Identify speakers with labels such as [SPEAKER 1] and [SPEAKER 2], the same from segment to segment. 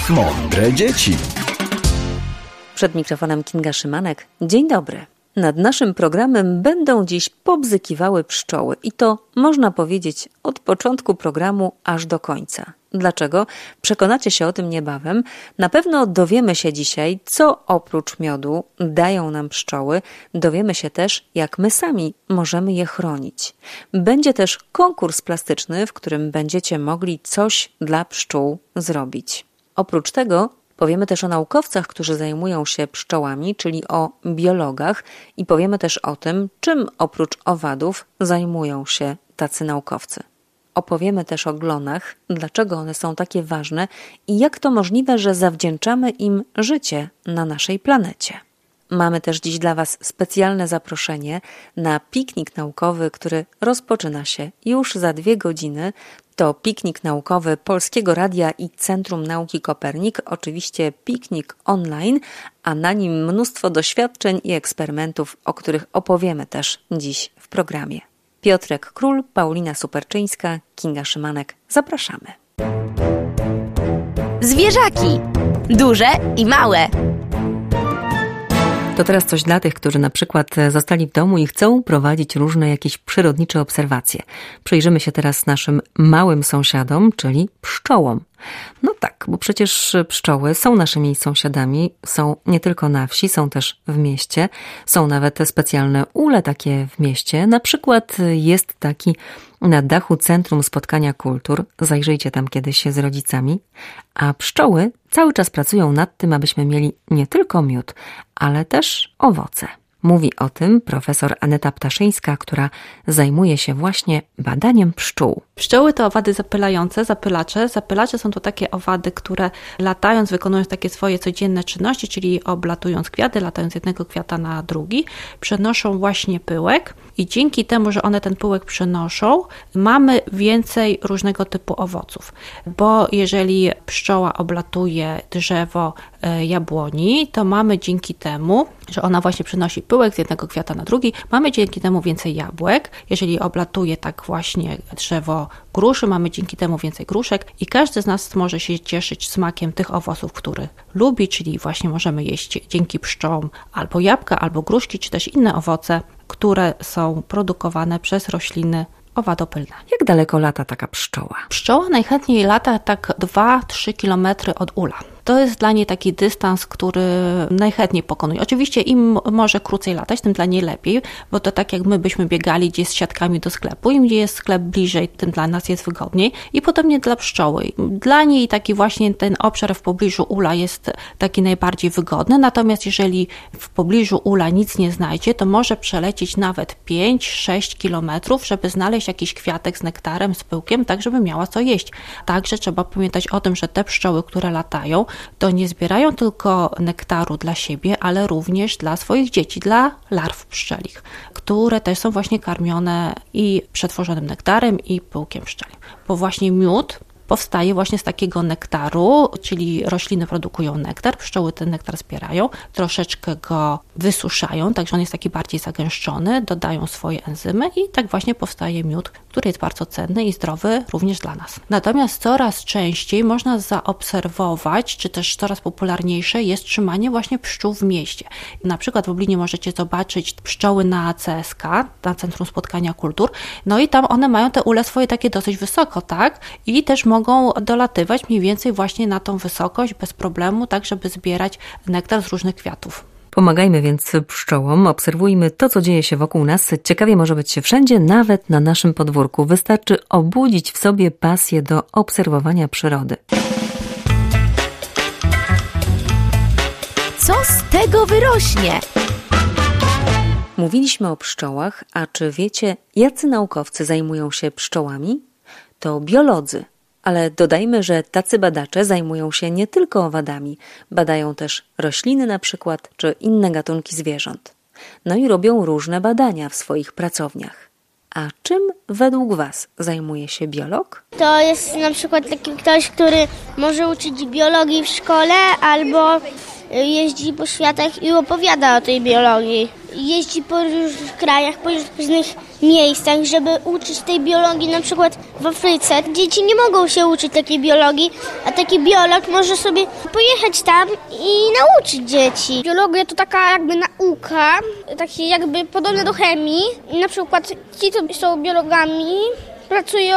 [SPEAKER 1] Mądre dzieci.
[SPEAKER 2] Przed mikrofonem Kinga Szymanek. Dzień dobry. Nad naszym programem będą dziś pobzykiwały pszczoły i to można powiedzieć od początku programu aż do końca. Dlaczego? Przekonacie się o tym niebawem. Na pewno dowiemy się dzisiaj, co oprócz miodu dają nam pszczoły. Dowiemy się też, jak my sami możemy je chronić. Będzie też konkurs plastyczny, w którym będziecie mogli coś dla pszczół zrobić. Oprócz tego powiemy też o naukowcach, którzy zajmują się pszczołami, czyli o biologach i powiemy też o tym, czym oprócz owadów zajmują się tacy naukowcy. Opowiemy też o glonach, dlaczego one są takie ważne i jak to możliwe, że zawdzięczamy im życie na naszej planecie. Mamy też dziś dla Was specjalne zaproszenie na piknik naukowy, który rozpoczyna się już za 2 godziny. To piknik naukowy Polskiego Radia i Centrum Nauki Kopernik, oczywiście piknik online, a na nim mnóstwo doświadczeń i eksperymentów, o których opowiemy też dziś w programie. Piotrek Król, Paulina Superczyńska, Kinga Szymanek. Zapraszamy.
[SPEAKER 3] Zwierzaki. Duże i małe.
[SPEAKER 2] To teraz coś dla tych, którzy na przykład zostali w domu i chcą prowadzić różne jakieś przyrodnicze obserwacje. Przyjrzymy się teraz naszym małym sąsiadom, czyli pszczołom. No tak, bo przecież pszczoły są naszymi sąsiadami, są nie tylko na wsi, są też w mieście. Są nawet te specjalne ule takie w mieście. Na przykład jest taki na dachu Centrum Spotkania Kultur. Zajrzyjcie tam kiedyś z rodzicami. A pszczoły cały czas pracują nad tym, abyśmy mieli nie tylko miód, ale też owoce. Mówi o tym profesor Aneta Ptaszyńska, która zajmuje się właśnie badaniem pszczół.
[SPEAKER 4] Pszczoły to owady zapylające, zapylacze. Zapylacze są to takie owady, które latając, wykonując takie swoje codzienne czynności, czyli oblatując kwiaty, latając z jednego kwiata na drugi, przenoszą właśnie pyłek i dzięki temu, że one ten pyłek przenoszą, mamy więcej różnego typu owoców. Bo jeżeli pszczoła oblatuje drzewo jabłoni, to mamy dzięki temu, że ona właśnie przenosi pyłek z jednego kwiata na drugi, mamy dzięki temu więcej jabłek. Jeżeli oblatuje tak właśnie drzewo gruszy, mamy dzięki temu więcej gruszek i każdy z nas może się cieszyć smakiem tych owoców, które lubi, czyli właśnie możemy jeść dzięki pszczołom albo jabłka, albo gruszki, czy też inne owoce, które są produkowane przez rośliny owadopylne.
[SPEAKER 2] Jak daleko lata taka pszczoła?
[SPEAKER 4] Pszczoła najchętniej lata tak 2-3 km od ula. To jest dla niej taki dystans, który najchętniej pokonuje. Oczywiście im może krócej latać, tym dla niej lepiej, bo to tak jak my byśmy biegali gdzieś z siatkami do sklepu, im gdzie jest sklep bliżej, tym dla nas jest wygodniej i podobnie dla pszczoły. Dla niej taki właśnie ten obszar w pobliżu ula jest taki najbardziej wygodny, natomiast jeżeli w pobliżu ula nic nie znajdzie, to może przelecieć nawet 5-6 kilometrów, żeby znaleźć jakiś kwiatek z nektarem, z pyłkiem, tak żeby miała co jeść. Także trzeba pamiętać o tym, że te pszczoły, które latają, to nie zbierają tylko nektaru dla siebie, ale również dla swoich dzieci, dla larw pszczelich, które też są właśnie karmione i przetworzonym nektarem i pyłkiem pszczeli. Bo właśnie miód powstaje właśnie z takiego nektaru, czyli rośliny produkują nektar, pszczoły ten nektar zbierają, troszeczkę go wysuszają, także on jest taki bardziej zagęszczony, dodają swoje enzymy i tak właśnie powstaje miód, który jest bardzo cenny i zdrowy również dla nas. Natomiast coraz częściej można zaobserwować, czy też coraz popularniejsze jest trzymanie właśnie pszczół w mieście. Na przykład w Lublinie możecie zobaczyć pszczoły na CSK, na Centrum Spotkania Kultur, no i tam one mają te ule swoje takie dosyć wysoko, tak? I też mogą dolatywać mniej więcej właśnie na tą wysokość bez problemu, tak żeby zbierać nektar z różnych kwiatów.
[SPEAKER 2] Pomagajmy więc pszczołom, obserwujmy to, co dzieje się wokół nas. Ciekawie może być się wszędzie, nawet na naszym podwórku. Wystarczy obudzić w sobie pasję do obserwowania przyrody.
[SPEAKER 3] Co z tego wyrośnie?
[SPEAKER 2] Mówiliśmy o pszczołach, a czy wiecie, jacy naukowcy zajmują się pszczołami? To biolodzy. Ale dodajmy, że tacy badacze zajmują się nie tylko owadami, badają też rośliny na przykład, czy inne gatunki zwierząt. No i robią różne badania w swoich pracowniach. A czym według Was zajmuje się biolog?
[SPEAKER 5] To jest na przykład taki ktoś, który może uczyć biologii w szkole albo
[SPEAKER 1] jeździ po światach i opowiada o tej biologii. Jeździ po różnych krajach, po różnych miejscach, żeby uczyć tej biologii, na przykład w Afryce. Dzieci nie mogą się uczyć takiej biologii, a taki biolog może sobie pojechać tam i nauczyć dzieci. Biologia to taka jakby nauka, takie jakby podobne do chemii. Na przykład ci, co są biologami, pracują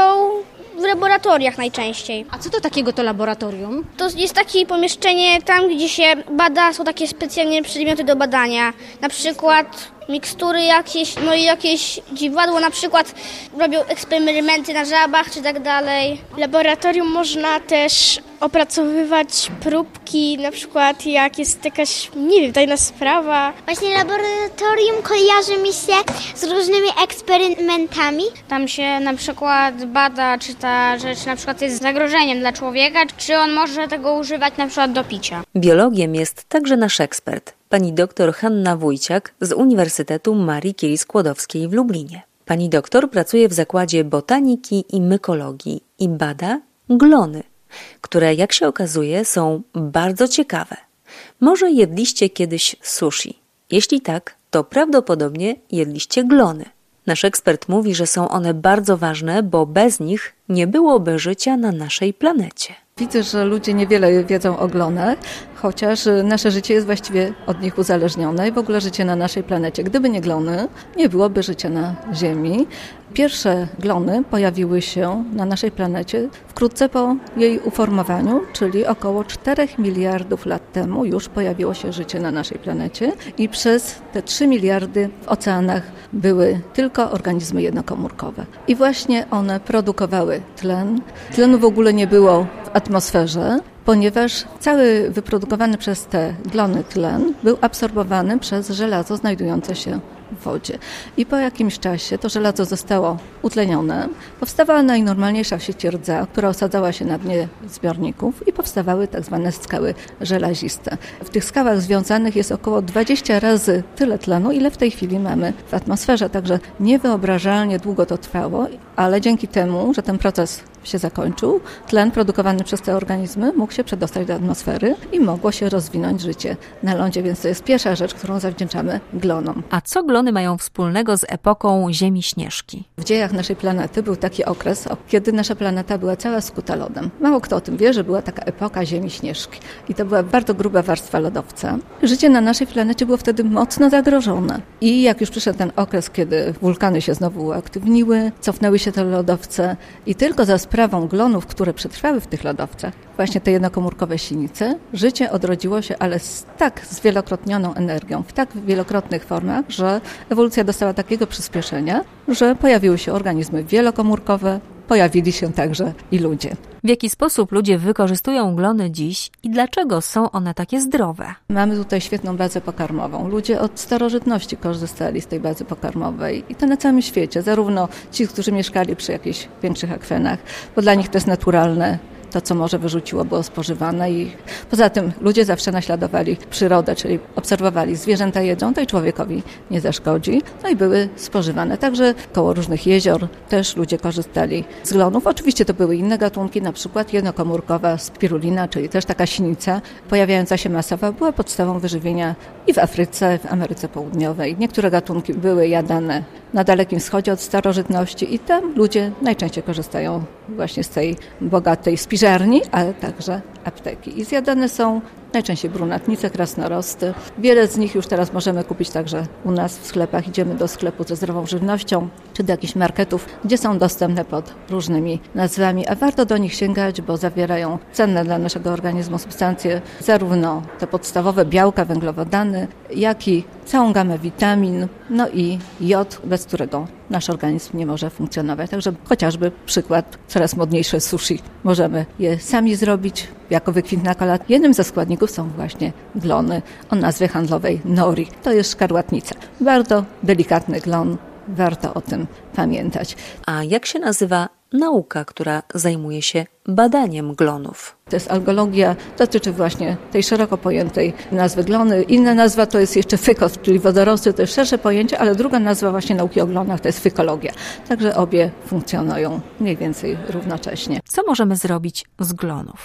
[SPEAKER 1] w laboratoriach najczęściej.
[SPEAKER 5] A co to takiego to laboratorium?
[SPEAKER 1] To jest takie pomieszczenie tam, gdzie się bada, są takie specjalne przedmioty do badania. Na przykład mikstury jakieś, no i jakieś dziwadło, na przykład robią eksperymenty na żabach czy tak dalej.
[SPEAKER 6] W laboratorium można też opracowywać próbki, na przykład jak jest jakaś, nie wiem, tajna sprawa.
[SPEAKER 7] Właśnie laboratorium kojarzy mi się z różnymi eksperymentami.
[SPEAKER 1] Tam się na przykład bada, czy ta rzecz na przykład jest zagrożeniem dla człowieka, czy on może tego używać na przykład do picia.
[SPEAKER 2] Biologiem jest także nasz ekspert, pani doktor Hanna Wójciak z Uniwersytetu Marii Curie-Skłodowskiej w Lublinie. Pani doktor pracuje w Zakładzie Botaniki i Mykologii i bada glony, które, jak się okazuje, są bardzo ciekawe. Może jedliście kiedyś sushi? Jeśli tak, to prawdopodobnie jedliście glony. Nasz ekspert mówi, że są one bardzo ważne, bo bez nich nie byłoby życia na naszej planecie.
[SPEAKER 8] Widzę, że ludzie niewiele wiedzą o glonach, chociaż nasze życie jest właściwie od nich uzależnione i w ogóle życie na naszej planecie. Gdyby nie glony, nie byłoby życia na Ziemi. Pierwsze glony pojawiły się na naszej planecie wkrótce po jej uformowaniu, czyli około 4 miliardów lat temu już pojawiło się życie na naszej planecie i przez te 3 miliardy w oceanach były tylko organizmy jednokomórkowe. I właśnie one produkowały tlen. Tlenu w ogóle nie było w atmosferze, ponieważ cały wyprodukowany przez te glony tlen był absorbowany przez żelazo znajdujące się w wodzie. I po jakimś czasie to żelazo zostało utlenione, powstawała najnormalniejsza sieć rdza, która osadzała się na dnie zbiorników i powstawały tak zwane skały żelaziste. W tych skałach związanych jest około 20 razy tyle tlenu, ile w tej chwili mamy w atmosferze, także niewyobrażalnie długo to trwało, ale dzięki temu, że ten proces się zakończył, tlen produkowany przez te organizmy mógł się przedostać do atmosfery i mogło się rozwinąć życie na lądzie, więc to jest pierwsza rzecz, którą zawdzięczamy glonom.
[SPEAKER 2] A co glony mają wspólnego z epoką Ziemi Śnieżki?
[SPEAKER 8] W dziejach naszej planety był taki okres, kiedy nasza planeta była cała skuta lodem. Mało kto o tym wie, że była taka epoka Ziemi Śnieżki i to była bardzo gruba warstwa lodowca. Życie na naszej planecie było wtedy mocno zagrożone. I jak już przyszedł ten okres, kiedy wulkany się znowu uaktywniły, cofnęły się te lodowce i tylko za sprawą glonów, które przetrwały w tych lodowcach, właśnie te jednokomórkowe sinice, życie odrodziło się, ale z tak zwielokrotnioną energią, w tak wielokrotnych formach, że ewolucja dostała takiego przyspieszenia, że pojawiły się organizmy wielokomórkowe, pojawili się także i ludzie.
[SPEAKER 2] W jaki sposób ludzie wykorzystują glony dziś i dlaczego są one takie zdrowe?
[SPEAKER 8] Mamy tutaj świetną bazę pokarmową. Ludzie od starożytności korzystali z tej bazy pokarmowej i to na całym świecie, zarówno ci, którzy mieszkali przy jakichś większych akwenach, bo dla nich to jest naturalne. To, co morze wyrzuciło, było spożywane i poza tym ludzie zawsze naśladowali przyrodę, czyli obserwowali, zwierzęta jedzą, to i człowiekowi nie zaszkodzi, no i były spożywane. Także koło różnych jezior też ludzie korzystali z glonów. Oczywiście to były inne gatunki, na przykład jednokomórkowa spirulina, czyli też taka sinica pojawiająca się masowo, była podstawą wyżywienia i w Afryce, w Ameryce Południowej. Niektóre gatunki były jadane na Dalekim Wschodzie od starożytności i tam ludzie najczęściej korzystają właśnie z tej bogatej spiżarni, ale także apteki. I zjadane są najczęściej brunatnice, krasnorosty. Wiele z nich już teraz możemy kupić także u nas w sklepach. Idziemy do sklepu ze zdrową żywnością, czy do jakichś marketów, gdzie są dostępne pod różnymi nazwami, a warto do nich sięgać, bo zawierają cenne dla naszego organizmu substancje, zarówno te podstawowe białka, węglowodany, jak i całą gamę witamin, no i jod, bez którego nasz organizm nie może funkcjonować. Także chociażby przykład coraz modniejsze sushi. Możemy je sami zrobić jako wykwintna kolację. Jednym ze składników są właśnie glony o nazwie handlowej nori. To jest szkarłatnica. Bardzo delikatny glon. Warto o tym pamiętać.
[SPEAKER 2] A jak się nazywa nauka, która zajmuje się badaniem glonów?
[SPEAKER 8] To jest algologia, dotyczy właśnie tej szeroko pojętej nazwy glony. Inna nazwa to jest jeszcze fykos, czyli wodorosty, to jest szersze pojęcie, ale druga nazwa właśnie nauki o glonach to jest fykologia. Także obie funkcjonują mniej więcej równocześnie.
[SPEAKER 2] Co możemy zrobić z glonów?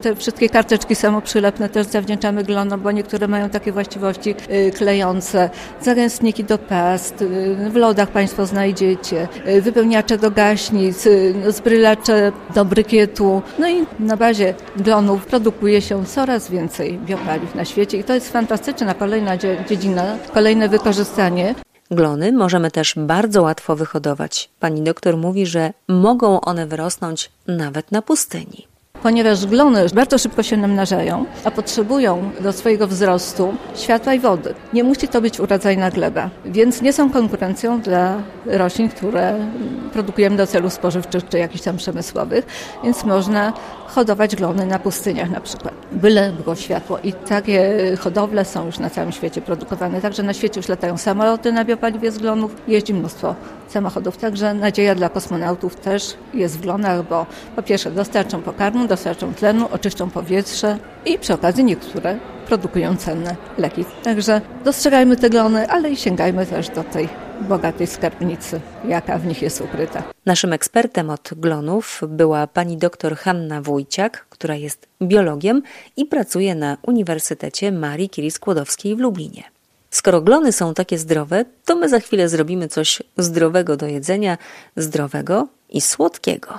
[SPEAKER 8] Te wszystkie karteczki samoprzylepne też zawdzięczamy glonom, bo niektóre mają takie właściwości klejące, zagęstniki do past, w lodach Państwo znajdziecie, wypełniacze do gaśnic, zbrylacze do brykietu. No i na bazie glonów produkuje się coraz więcej biopaliw na świecie i to jest fantastyczna kolejna dziedzina, kolejne wykorzystanie.
[SPEAKER 2] Glony możemy też bardzo łatwo wyhodować. Pani doktor mówi, że mogą one wyrosnąć nawet na pustyni.
[SPEAKER 8] Ponieważ glony bardzo szybko się namnażają, a potrzebują do swojego wzrostu światła i wody. Nie musi to być urodzajna gleba, więc nie są konkurencją dla roślin, które produkujemy do celów spożywczych czy jakichś tam przemysłowych, więc można hodować glony na pustyniach na przykład. Byle było światło i takie hodowle są już na całym świecie produkowane. Także na świecie już latają samoloty na biopaliwie z glonów, jeździ mnóstwo samochodów. Także nadzieja dla kosmonautów też jest w glonach, bo po pierwsze dostarczą pokarmu, dostarczą tlenu, oczyszczą powietrze i przy okazji niektóre produkują cenne leki. Także dostrzegajmy te glony, ale i sięgajmy też do tej bogatej skarbnicy, jaka w nich jest ukryta.
[SPEAKER 2] Naszym ekspertem od glonów była pani doktor Hanna Wójciak, która jest biologiem i pracuje na Uniwersytecie Marii Curie-Skłodowskiej w Lublinie. Skoro glony są takie zdrowe, to my za chwilę zrobimy coś zdrowego do jedzenia, zdrowego i słodkiego.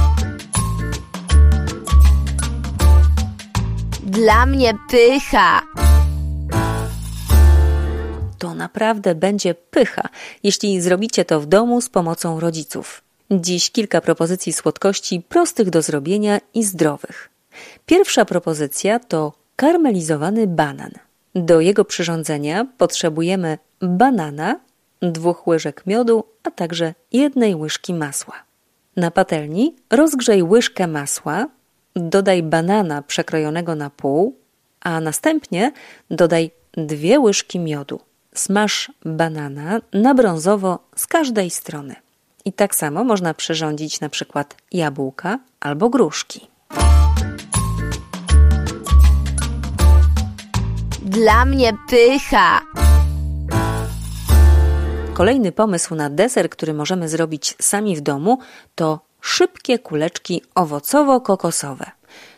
[SPEAKER 3] Dla mnie pycha.
[SPEAKER 2] To naprawdę będzie pycha, jeśli zrobicie to w domu z pomocą rodziców. Dziś kilka propozycji słodkości prostych do zrobienia i zdrowych. Pierwsza propozycja to karmelizowany banan. Do jego przyrządzenia potrzebujemy banana, 2 łyżek miodu, a także 1 łyżki masła. Na patelni rozgrzej łyżkę masła, dodaj banana przekrojonego na pół, a następnie dodaj 2 łyżki miodu. Smaż banana na brązowo z każdej strony. I tak samo można przyrządzić na przykład jabłka albo gruszki.
[SPEAKER 3] Dla mnie pycha.
[SPEAKER 2] Kolejny pomysł na deser, który możemy zrobić sami w domu, to szybkie kuleczki owocowo-kokosowe.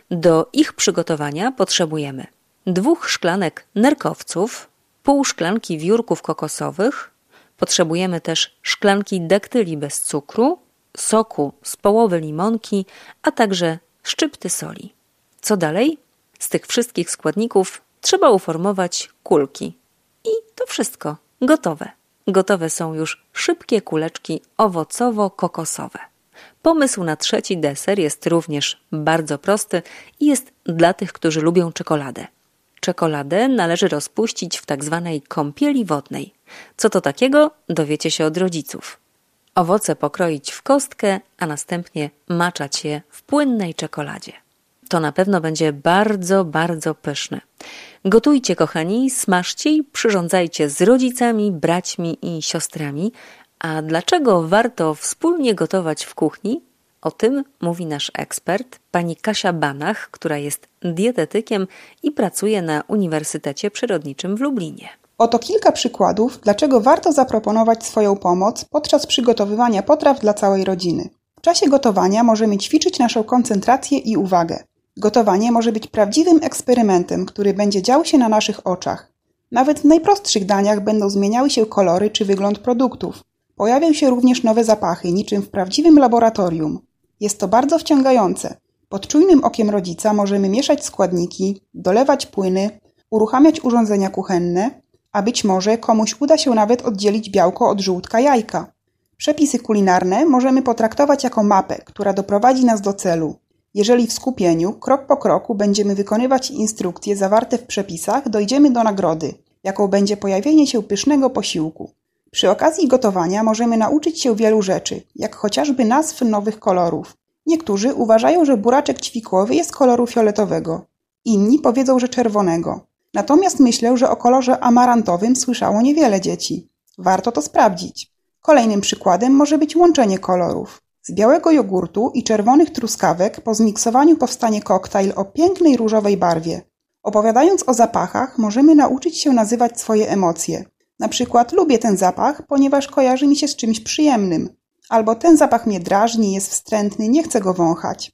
[SPEAKER 2] Do ich przygotowania potrzebujemy 2 szklanek nerkowców, pół szklanki wiórków kokosowych, potrzebujemy też szklanki daktyli bez cukru, soku z połowy limonki, a także szczypty soli. Co dalej? Z tych wszystkich składników trzeba uformować kulki. I to wszystko. Gotowe. Gotowe są już szybkie kuleczki owocowo-kokosowe. Pomysł na trzeci deser jest również bardzo prosty i jest dla tych, którzy lubią czekoladę. Czekoladę należy rozpuścić w tak zwanej kąpieli wodnej. Co to takiego? Dowiecie się od rodziców. Owoce pokroić w kostkę, a następnie maczać je w płynnej czekoladzie. To na pewno będzie bardzo, bardzo pyszne. Gotujcie, kochani, smażcie i przyrządzajcie z rodzicami, braćmi i siostrami. A dlaczego warto wspólnie gotować w kuchni? O tym mówi nasz ekspert, pani Kasia Banach, która jest dietetykiem i pracuje na Uniwersytecie Przyrodniczym w Lublinie.
[SPEAKER 9] Oto kilka przykładów, dlaczego warto zaproponować swoją pomoc podczas przygotowywania potraw dla całej rodziny. W czasie gotowania możemy ćwiczyć naszą koncentrację i uwagę. Gotowanie może być prawdziwym eksperymentem, który będzie dział się na naszych oczach. Nawet w najprostszych daniach będą zmieniały się kolory czy wygląd produktów. Pojawią się również nowe zapachy, niczym w prawdziwym laboratorium. Jest to bardzo wciągające. Pod czujnym okiem rodzica możemy mieszać składniki, dolewać płyny, uruchamiać urządzenia kuchenne, a być może komuś uda się nawet oddzielić białko od żółtka jajka. Przepisy kulinarne możemy potraktować jako mapę, która doprowadzi nas do celu. Jeżeli w skupieniu, krok po kroku będziemy wykonywać instrukcje zawarte w przepisach, dojdziemy do nagrody, jaką będzie pojawienie się pysznego posiłku. Przy okazji gotowania możemy nauczyć się wielu rzeczy, jak chociażby nazw nowych kolorów. Niektórzy uważają, że buraczek ćwikłowy jest koloru fioletowego. Inni powiedzą, że czerwonego. Natomiast myślę, że o kolorze amarantowym słyszało niewiele dzieci. Warto to sprawdzić. Kolejnym przykładem może być łączenie kolorów. Z białego jogurtu i czerwonych truskawek po zmiksowaniu powstanie koktajl o pięknej różowej barwie. Opowiadając o zapachach, możemy nauczyć się nazywać swoje emocje. Na przykład lubię ten zapach, ponieważ kojarzy mi się z czymś przyjemnym. Albo ten zapach mnie drażni, jest wstrętny, nie chcę go wąchać.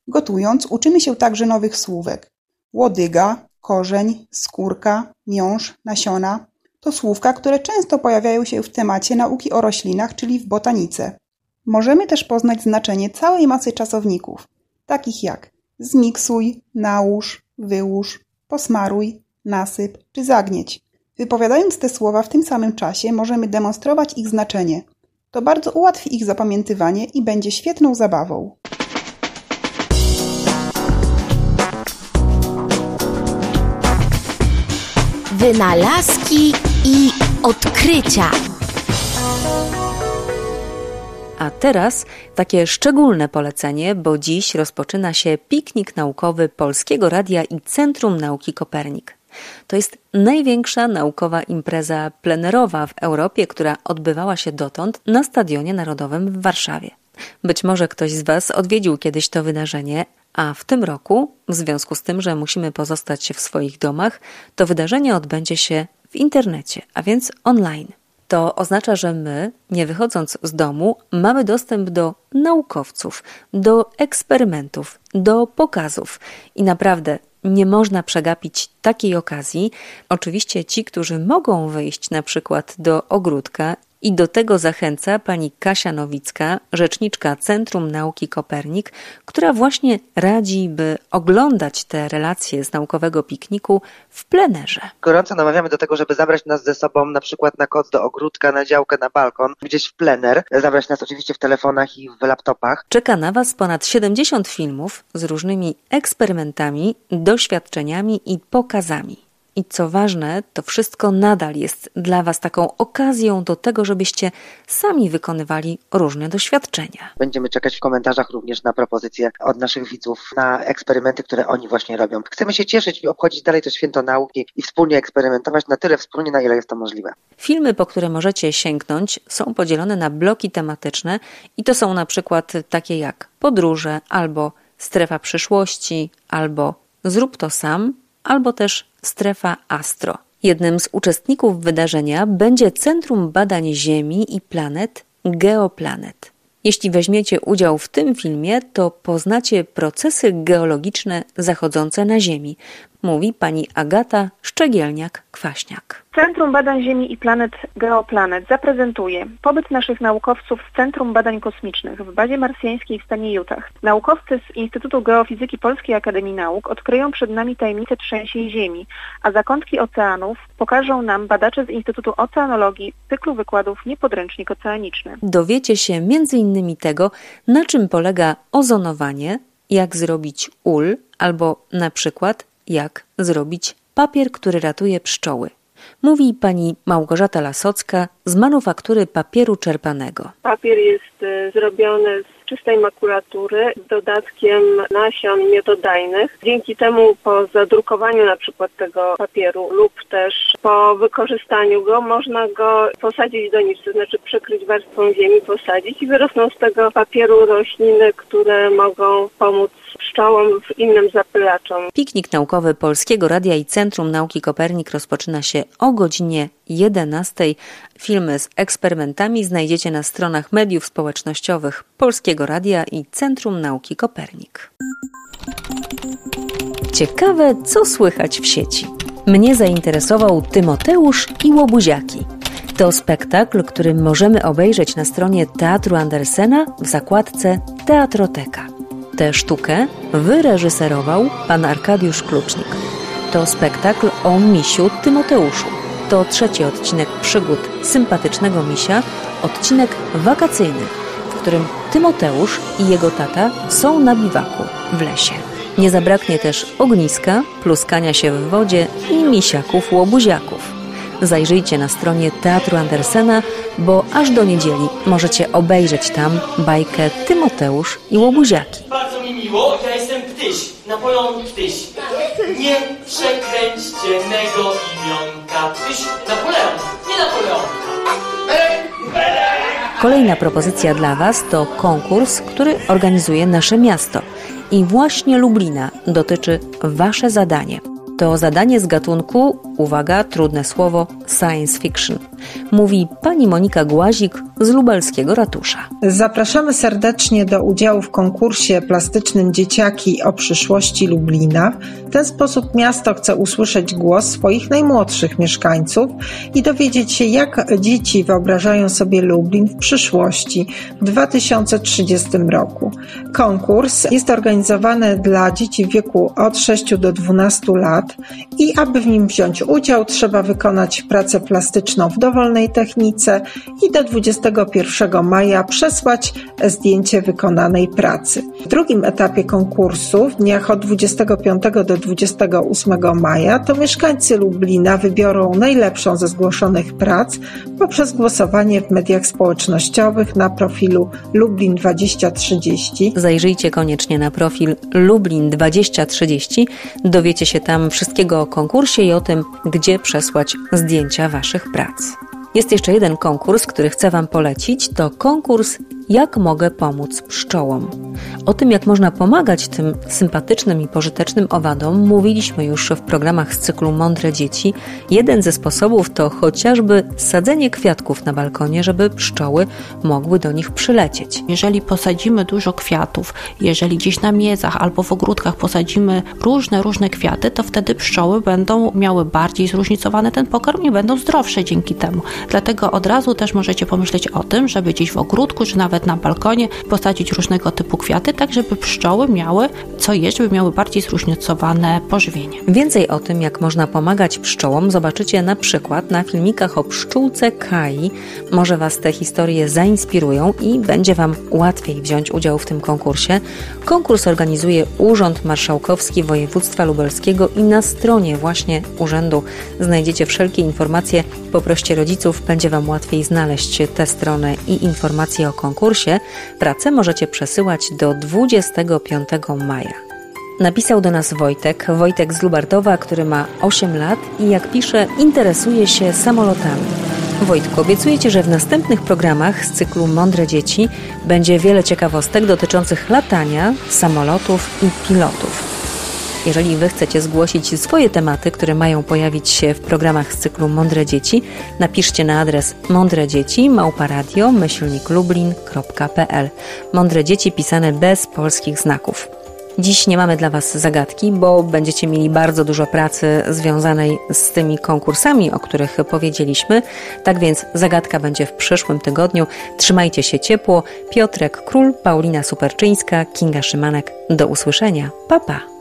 [SPEAKER 9] Gotując uczymy się także nowych słówek. Łodyga, korzeń, skórka, miąższ, nasiona to słówka, które często pojawiają się w temacie nauki o roślinach, czyli w botanice. Możemy też poznać znaczenie całej masy czasowników, takich jak zmiksuj, nałóż, wyłóż, posmaruj, nasyp czy zagnieć. Wypowiadając te słowa w tym samym czasie możemy demonstrować ich znaczenie. To bardzo ułatwi ich zapamiętywanie i będzie świetną zabawą.
[SPEAKER 3] Wynalazki i odkrycia.
[SPEAKER 2] A teraz takie szczególne polecenie, bo dziś rozpoczyna się piknik naukowy Polskiego Radia i Centrum Nauki Kopernik. To jest największa naukowa impreza plenerowa w Europie, która odbywała się dotąd na Stadionie Narodowym w Warszawie. Być może ktoś z Was odwiedził kiedyś to wydarzenie, a w tym roku, w związku z tym, że musimy pozostać w swoich domach, to wydarzenie odbędzie się w internecie, a więc online. To oznacza, że my, nie wychodząc z domu, mamy dostęp do naukowców, do eksperymentów, do pokazów i naprawdę nie można przegapić takiej okazji. Oczywiście ci, którzy mogą wyjść na przykład do ogródka i do tego zachęca pani Kasia Nowicka, rzeczniczka Centrum Nauki Kopernik, która właśnie radzi, by oglądać te relacje z naukowego pikniku w plenerze.
[SPEAKER 10] Gorąco namawiamy do tego, żeby zabrać nas ze sobą na przykład na koc do ogródka, na działkę, na balkon, gdzieś w plener. Zabrać nas oczywiście w telefonach i w laptopach.
[SPEAKER 2] Czeka na Was ponad 70 filmów z różnymi eksperymentami, doświadczeniami i pokazami. I co ważne, to wszystko nadal jest dla Was taką okazją do tego, żebyście sami wykonywali różne doświadczenia.
[SPEAKER 10] Będziemy czekać w komentarzach również na propozycje od naszych widzów, na eksperymenty, które oni właśnie robią. Chcemy się cieszyć i obchodzić dalej to święto nauki i wspólnie eksperymentować na tyle wspólnie, na ile jest to możliwe.
[SPEAKER 2] Filmy, po które możecie sięgnąć, są podzielone na bloki tematyczne i to są na przykład takie jak podróże, albo strefa przyszłości, albo zrób to sam, albo też strefa Astro. Jednym z uczestników wydarzenia będzie Centrum Badań Ziemi i Planet Geoplanet. Jeśli weźmiecie udział w tym filmie, to poznacie procesy geologiczne zachodzące na Ziemi, mówi pani Agata Szczegielniak-Kwaśniak.
[SPEAKER 11] Centrum Badań Ziemi i Planet Geoplanet zaprezentuje pobyt naszych naukowców z Centrum Badań Kosmicznych w bazie marsjańskiej w stanie Utah. Naukowcy z Instytutu Geofizyki Polskiej Akademii Nauk odkryją przed nami tajemnice trzęsień Ziemi, a zakątki oceanów pokażą nam badacze z Instytutu Oceanologii cyklu wykładów Niepodręcznik oceaniczny.
[SPEAKER 2] Dowiecie się m.in. tego, na czym polega ozonowanie, jak zrobić ul, albo na przykład jak zrobić papier, który ratuje pszczoły. Mówi pani Małgorzata Lasocka z Manufaktury Papieru Czerpanego.
[SPEAKER 12] Papier jest zrobiony z czystej makulatury z dodatkiem nasion miododajnych. Dzięki temu po zadrukowaniu na przykład tego papieru lub też po wykorzystaniu go można go posadzić do niczy, to znaczy przykryć warstwą ziemi, posadzić i wyrosną z tego papieru rośliny, które mogą pomóc pszczołom w innym zapylaczom.
[SPEAKER 2] Piknik naukowy Polskiego Radia i Centrum Nauki Kopernik rozpoczyna się o godzinie 11. Filmy z eksperymentami znajdziecie na stronach mediów społecznościowych Polskiego Radia i Centrum Nauki Kopernik. Ciekawe, co słychać w sieci. Mnie zainteresował Tymoteusz i Łobuziaki. To spektakl, który możemy obejrzeć na stronie Teatru Andersena w zakładce Teatroteka. Tę sztukę wyreżyserował pan Arkadiusz Klucznik. To spektakl o misiu Tymoteuszu. To trzeci odcinek przygód sympatycznego misia, odcinek wakacyjny, w którym Tymoteusz i jego tata są na biwaku w lesie. Nie zabraknie też ogniska, pluskania się w wodzie i misiaków łobuziaków. Zajrzyjcie na stronie Teatru Andersena, bo aż do niedzieli możecie obejrzeć tam bajkę Tymoteusz i Łobuziaki.
[SPEAKER 13] Bardzo mi miło, ja jestem Ptyś, Napoleon Ptyś. Nie przekręćcie mego imionka. Ptyś, Napoleon, nie Napoleonka.
[SPEAKER 2] Kolejna propozycja dla Was to konkurs, który organizuje nasze miasto. I właśnie Lublina dotyczy Wasze zadanie. To zadanie z gatunku, uwaga, trudne słowo, science fiction. Mówi pani Monika Głazik, z lubelskiego ratusza.
[SPEAKER 14] Zapraszamy serdecznie do udziału w konkursie plastycznym Dzieciaki o przyszłości Lublina. W ten sposób miasto chce usłyszeć głos swoich najmłodszych mieszkańców i dowiedzieć się, jak dzieci wyobrażają sobie Lublin w przyszłości, w 2030 roku. Konkurs jest organizowany dla dzieci w wieku od 6 do 12 lat i aby w nim wziąć udział, trzeba wykonać pracę plastyczną w dowolnej technice i do 21 maja przesłać zdjęcie wykonanej pracy. W drugim etapie konkursu, w dniach od 25 do 28 maja, to mieszkańcy Lublina wybiorą najlepszą ze zgłoszonych prac poprzez głosowanie w mediach społecznościowych na profilu Lublin 2030.
[SPEAKER 2] Zajrzyjcie koniecznie na profil Lublin 2030. Dowiecie się tam wszystkiego o konkursie i o tym, gdzie przesłać zdjęcia Waszych prac. Jest jeszcze jeden konkurs, który chcę Wam polecić. To konkurs Jak mogę pomóc pszczołom? O tym, jak można pomagać tym sympatycznym i pożytecznym owadom, mówiliśmy już w programach z cyklu Mądre Dzieci. Jeden ze sposobów to chociażby sadzenie kwiatków na balkonie, żeby pszczoły mogły do nich przylecieć.
[SPEAKER 4] Jeżeli posadzimy dużo kwiatów, jeżeli gdzieś na miedzach albo w ogródkach posadzimy różne kwiaty, to wtedy pszczoły będą miały bardziej zróżnicowany ten pokarm i będą zdrowsze dzięki temu. Dlatego od razu też możecie pomyśleć o tym, żeby gdzieś w ogródku, czy nawet na balkonie posadzić różnego typu kwiaty, tak żeby pszczoły miały co jeść, żeby miały bardziej zróżnicowane pożywienie.
[SPEAKER 2] Więcej o tym, jak można pomagać pszczołom, zobaczycie na przykład na filmikach o pszczółce Kai. Może Was te historie zainspirują i będzie Wam łatwiej wziąć udział w tym konkursie. Konkurs organizuje Urząd Marszałkowski Województwa Lubelskiego i na stronie właśnie urzędu znajdziecie wszelkie informacje. Poproście rodziców, będzie Wam łatwiej znaleźć tę stronę i informacje o konkursie. Pracę możecie przesyłać do 25 maja. Napisał do nas Wojtek z Lubartowa, który ma 8 lat i jak pisze, interesuje się samolotami. Wojtku, obiecuję Ci, że w następnych programach z cyklu Mądre Dzieci będzie wiele ciekawostek dotyczących latania, samolotów i pilotów. Jeżeli Wy chcecie zgłosić swoje tematy, które mają pojawić się w programach z cyklu Mądre Dzieci, napiszcie na adres mądredzieci@lublin.pl. Mądre Dzieci pisane bez polskich znaków. Dziś nie mamy dla Was zagadki, bo będziecie mieli bardzo dużo pracy związanej z tymi konkursami, o których powiedzieliśmy. Tak więc zagadka będzie w przyszłym tygodniu. Trzymajcie się ciepło. Piotrek Król, Paulina Superczyńska, Kinga Szymanek. Do usłyszenia. Pa, pa.